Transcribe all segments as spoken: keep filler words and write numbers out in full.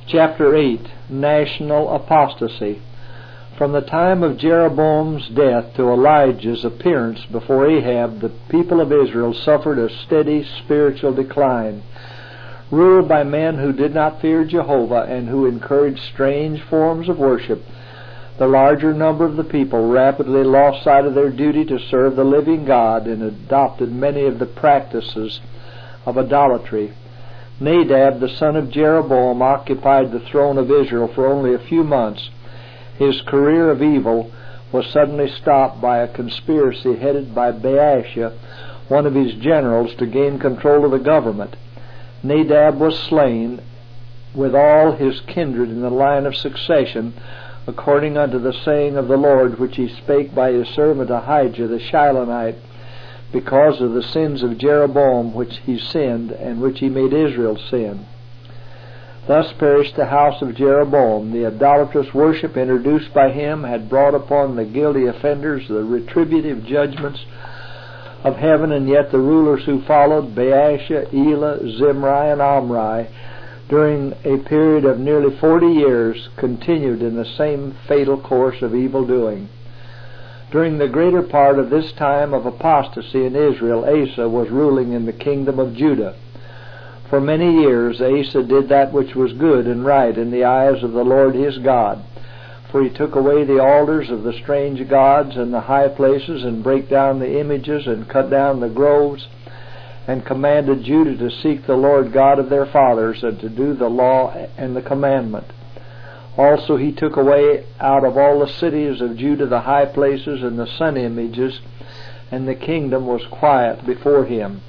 Chapter eight. National Apostasy. From the time of Jeroboam's death to Elijah's appearance before Ahab, the people of Israel suffered a steady spiritual decline. Ruled by men who did not fear Jehovah and who encouraged strange forms of worship, the larger number of the people rapidly lost sight of their duty to serve the living God and adopted many of the practices of idolatry. Nadab, the son of Jeroboam, occupied the throne of Israel for only a few months. His career of evil was suddenly stopped by a conspiracy headed by Baasha, one of his generals, to gain control of the government. Nadab was slain with all his kindred in the line of succession, according unto the saying of the Lord, which he spake by his servant Ahijah the Shilonite, because of the sins of Jeroboam which he sinned, and which he made Israel sin. Thus perished the house of Jeroboam. The idolatrous worship introduced by him had brought upon the guilty offenders the retributive judgments of heaven, and yet the rulers who followed, Baasha, Elah, Zimri, and Omri, during a period of nearly forty years, continued in the same fatal course of evil doing. During the greater part of this time of apostasy in Israel, Asa was ruling in the kingdom of Judah. For many years Asa did that which was good and right in the eyes of the Lord his God. For he took away the altars of the strange gods and the high places, and brake down the images, and cut down the groves, and commanded Judah to seek the Lord God of their fathers, and to do the law and the commandment. Also he took away out of all the cities of Judah the high places and the sun images, and the kingdom was quiet before him.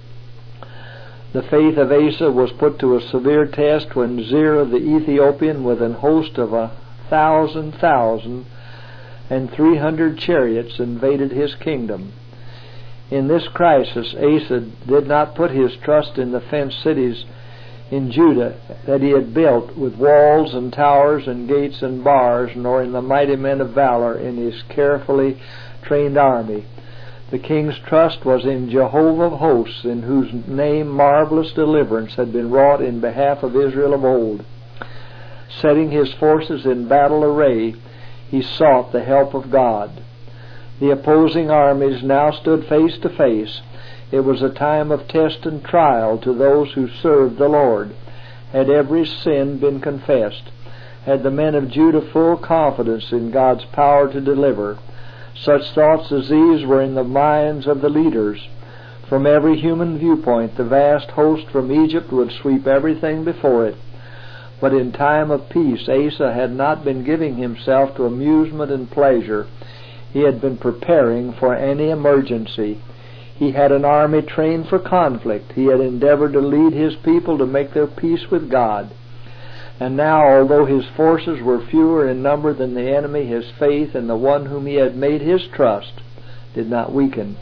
The faith of Asa was put to a severe test when Zerah the Ethiopian, with an host of a thousand thousand and three hundred chariots, invaded his kingdom. In this crisis Asa did not put his trust in the fenced cities in Judah that he had built with walls and towers and gates and bars, nor in the mighty men of valor in his carefully trained army. The king's trust was in Jehovah of hosts, in whose name marvelous deliverance had been wrought in behalf of Israel of old. Setting his forces in battle array, he sought the help of God. The opposing armies now stood face to face. It was a time of test and trial to those who served the Lord. Had every sin been confessed? Had the men of Judah full confidence in God's power to deliver? Such thoughts as these were in the minds of the leaders. From every human viewpoint, the vast host from Egypt would sweep everything before it. But in time of peace, Asa had not been giving himself to amusement and pleasure. He had been preparing for any emergency. He had an army trained for conflict. He had endeavored to lead his people to make their peace with God. And now, although his forces were fewer in number than the enemy, his faith in the one whom he had made his trust did not weaken.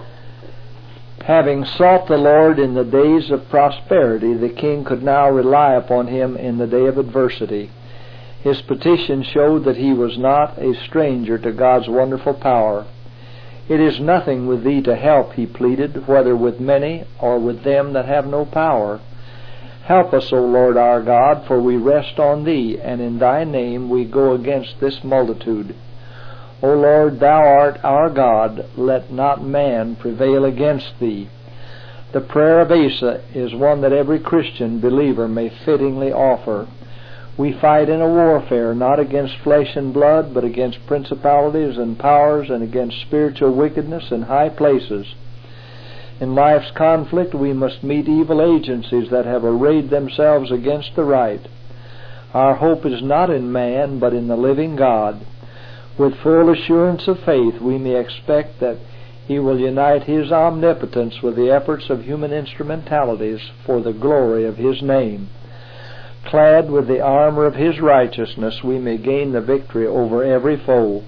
Having sought the Lord in the days of prosperity, the king could now rely upon him in the day of adversity. His petition showed that he was not a stranger to God's wonderful power. "It is nothing with thee to help," he pleaded, "whether with many or with them that have no power. Help us, O Lord our God, for we rest on thee, and in thy name we go against this multitude. O Lord, thou art our God, let not man prevail against thee." The prayer of Asa is one that every Christian believer may fittingly offer. We fight in a warfare not against flesh and blood, but against principalities and powers, and against spiritual wickedness in high places. In life's conflict we must meet evil agencies that have arrayed themselves against the right. Our hope is not in man, but in the living God. With full assurance of faith we may expect that He will unite His omnipotence with the efforts of human instrumentalities for the glory of His name. Clad with the armor of His righteousness, we may gain the victory over every foe.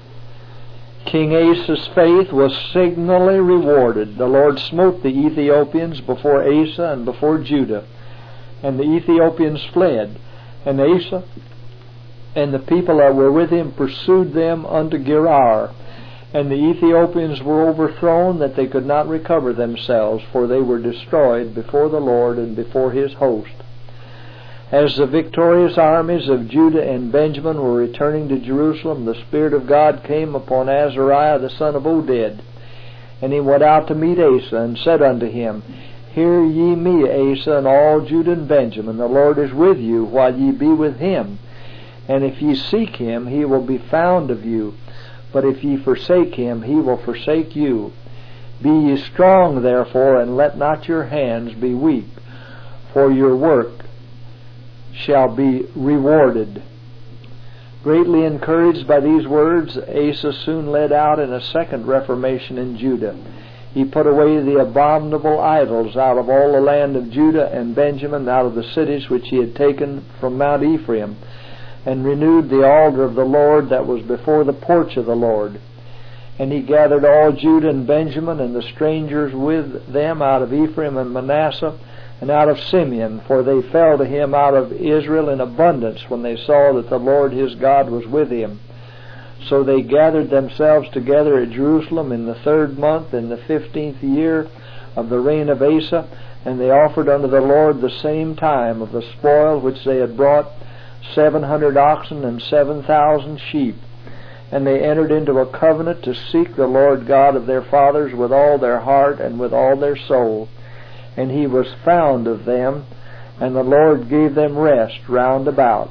King Asa's faith was signally rewarded. The Lord smote the Ethiopians before Asa and before Judah, and the Ethiopians fled, and Asa and the people that were with him pursued them unto Gerar, and the Ethiopians were overthrown that they could not recover themselves, for they were destroyed before the Lord and before His host. As the victorious armies of Judah and Benjamin were returning to Jerusalem, the Spirit of God came upon Azariah the son of Oded. And he went out to meet Asa, and said unto him, Hear ye me, Asa, and all Judah and Benjamin. The Lord is with you, while ye be with him. And if ye seek him, he will be found of you. But if ye forsake him, he will forsake you. Be ye strong, therefore, and let not your hands be weak, for your work shall be rewarded. Greatly encouraged by these words, Asa soon led out in a second reformation in Judah. He put away the abominable idols out of all the land of Judah and Benjamin, out of the cities which he had taken from Mount Ephraim, and renewed the altar of the Lord that was before the porch of the Lord. And he gathered all Judah and Benjamin and the strangers with them out of Ephraim and Manasseh and out of Simeon, for they fell to him out of Israel in abundance when they saw that the Lord his God was with him. So they gathered themselves together at Jerusalem in the third month, in the fifteenth year of the reign of Asa, and they offered unto the Lord the same time of the spoil which they had brought, seven hundred oxen and seven thousand sheep. And they entered into a covenant to seek the Lord God of their fathers with all their heart and with all their soul. And he was found of them, and the Lord gave them rest round about.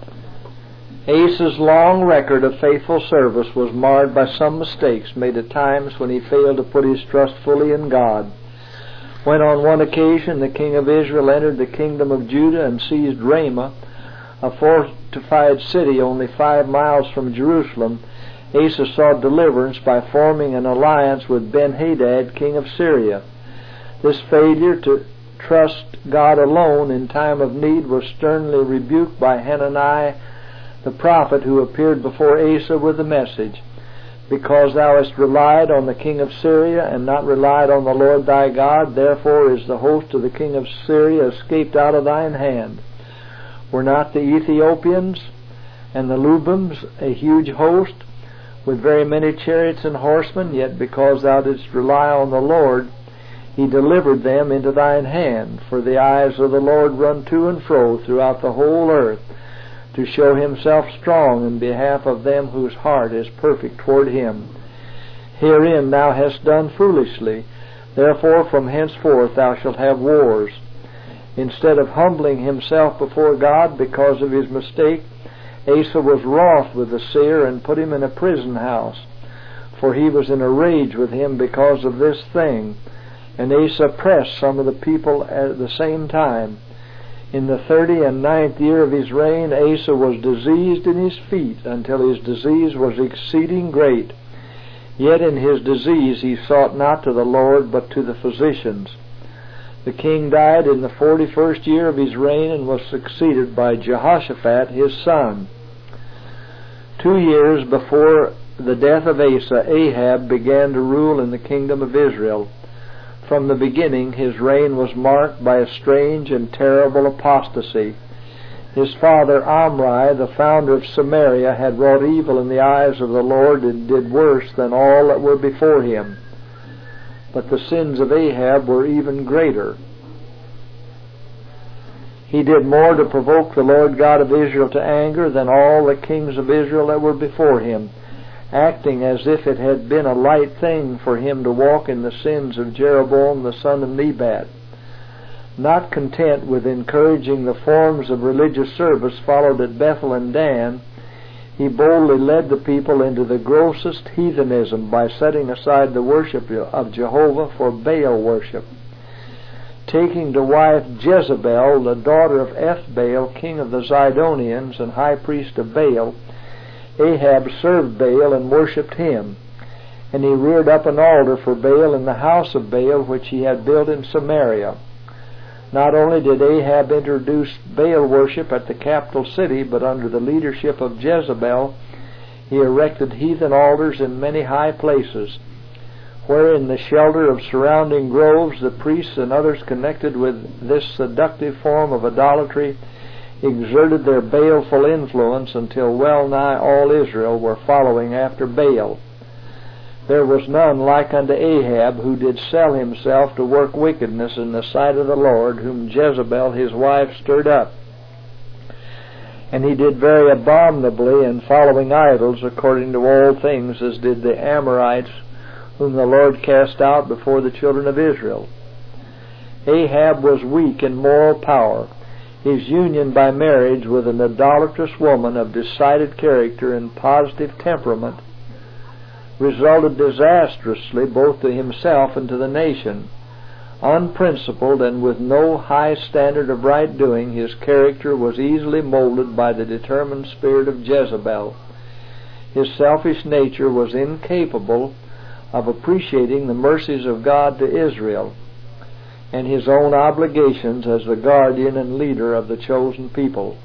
Asa's long record of faithful service was marred by some mistakes made at times when he failed to put his trust fully in God. When on one occasion the king of Israel entered the kingdom of Judah and seized Ramah, a fortified city only five miles from Jerusalem, Asa sought deliverance by forming an alliance with Ben-Hadad, king of Syria. This failure to trust God alone in time of need was sternly rebuked by Hananiah the prophet, who appeared before Asa with the message, Because thou hast relied on the king of Syria, and not relied on the Lord thy God, therefore is the host of the king of Syria escaped out of thine hand. Were not the Ethiopians and the Lubims a huge host, with very many chariots and horsemen? Yet because thou didst rely on the Lord, he delivered them into thine hand. For the eyes of the Lord run to and fro throughout the whole earth, to show himself strong in behalf of them whose heart is perfect toward him. Herein thou hast done foolishly, therefore from henceforth thou shalt have wars. Instead of humbling himself before God because of his mistake, Asa was wroth with the seer and put him in a prison house, for he was in a rage with him because of this thing. And Asa pressed some of the people at the same time. In the thirty and ninth year of his reign, Asa was diseased in his feet, until his disease was exceeding great. Yet in his disease he sought not to the Lord, but to the physicians. The king died in the forty-first year of his reign, and was succeeded by Jehoshaphat his son. Two years before the death of Asa, Ahab began to rule in the kingdom of Israel. From the beginning his reign was marked by a strange and terrible apostasy. His father Omri, the founder of Samaria, had wrought evil in the eyes of the Lord, and did worse than all that were before him. But the sins of Ahab were even greater. He did more to provoke the Lord God of Israel to anger than all the kings of Israel that were before him, acting as if it had been a light thing for him to walk in the sins of Jeroboam the son of Nebat. Not content with encouraging the forms of religious service followed at Bethel and Dan, he boldly led the people into the grossest heathenism by setting aside the worship of Jehovah for Baal worship. Taking to wife Jezebel, the daughter of Ethbaal, king of the Zidonians and high priest of Baal, Ahab served Baal and worshipped him. And he reared up an altar for Baal in the house of Baal, which he had built in Samaria. Not only did Ahab introduce Baal worship at the capital city, but under the leadership of Jezebel, he erected heathen altars in many high places, where in the shelter of surrounding groves the priests and others connected with this seductive form of idolatry exerted their baleful influence until well nigh all Israel were following after Baal. There was none like unto Ahab, who did sell himself to work wickedness in the sight of the Lord, whom Jezebel his wife stirred up. And he did very abominably in following idols according to all things, as did the Amorites, whom the Lord cast out before the children of Israel. Ahab was weak in moral power. His union by marriage with an idolatrous woman of decided character and positive temperament resulted disastrously both to himself and to the nation. Unprincipled and with no high standard of right doing, his character was easily molded by the determined spirit of Jezebel. His selfish nature was incapable of appreciating the mercies of God to Israel and his own obligations as the guardian and leader of the chosen people.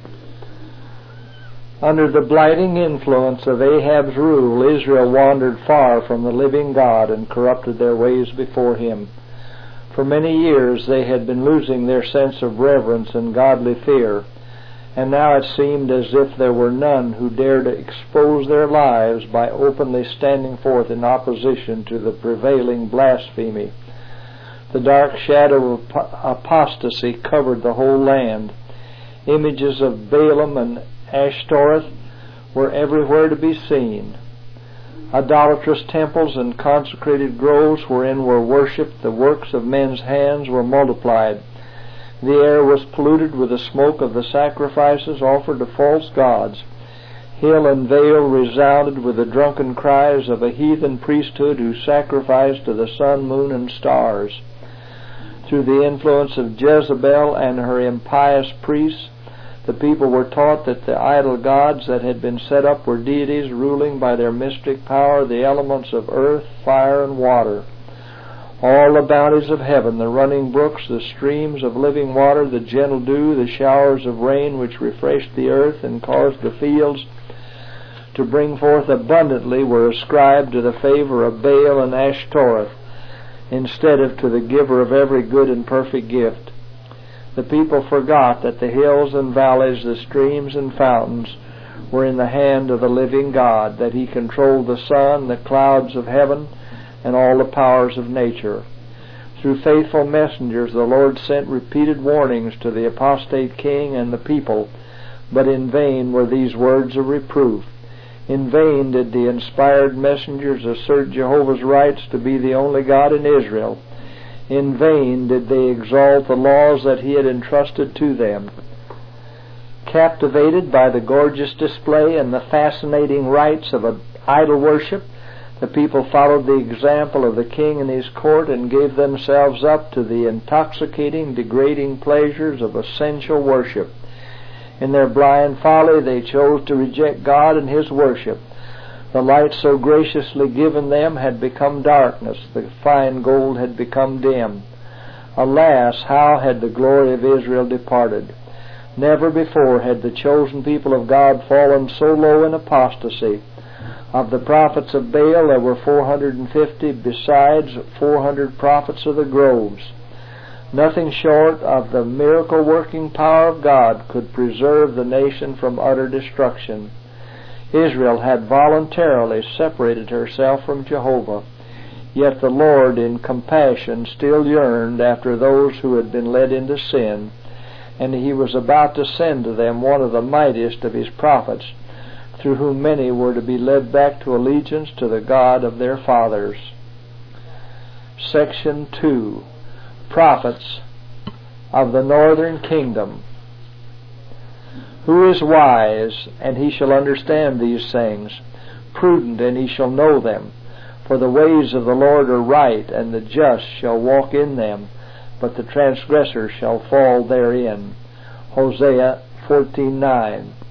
Under the blighting influence of Ahab's rule, Israel wandered far from the living God and corrupted their ways before him. For many years they had been losing their sense of reverence and godly fear, and now it seemed as if there were none who dared to expose their lives by openly standing forth in opposition to the prevailing blasphemy. The dark shadow of apostasy covered the whole land. Images of Balaam and Ashtoreth were everywhere to be seen. Idolatrous temples and consecrated groves wherein were worshipped the works of men's hands were multiplied. The air was polluted with the smoke of the sacrifices offered to false gods. Hill and vale resounded with the drunken cries of a heathen priesthood who sacrificed to the sun, moon, and stars. Through the influence of Jezebel and her impious priests, the people were taught that the idol gods that had been set up were deities ruling by their mystic power the elements of earth, fire, and water. All the bounties of heaven, the running brooks, the streams of living water, the gentle dew, the showers of rain which refreshed the earth and caused the fields to bring forth abundantly, were ascribed to the favor of Baal and Ashtoreth, instead of to the giver of every good and perfect gift. The people forgot that the hills and valleys, the streams and fountains were in the hand of the living God, that he controlled the sun, the clouds of heaven, and all the powers of nature. Through faithful messengers the Lord sent repeated warnings to the apostate king and the people, but in vain were these words of reproof. In vain did the inspired messengers assert Jehovah's rights to be the only God in Israel. In vain did they exalt the laws that he had entrusted to them. Captivated by the gorgeous display and the fascinating rites of idol worship, the people followed the example of the king and his court and gave themselves up to the intoxicating, degrading pleasures of sensual worship. In their blind folly they chose to reject God and his worship. The light so graciously given them had become darkness. The fine gold had become dim. Alas, how had the glory of Israel departed! Never before had the chosen people of God fallen so low in apostasy. Of the prophets of Baal there were four hundred fifty, besides four hundred prophets of the groves. Nothing short of the miracle-working power of God could preserve the nation from utter destruction. Israel had voluntarily separated herself from Jehovah, yet the Lord in compassion still yearned after those who had been led into sin, and he was about to send to them one of the mightiest of his prophets, through whom many were to be led back to allegiance to the God of their fathers. Section two. Prophets of the Northern Kingdom. Who is wise, and he shall understand these things, prudent, and he shall know them? For the ways of the Lord are right, and the just shall walk in them, but the transgressor shall fall therein. Hosea fourteen nine.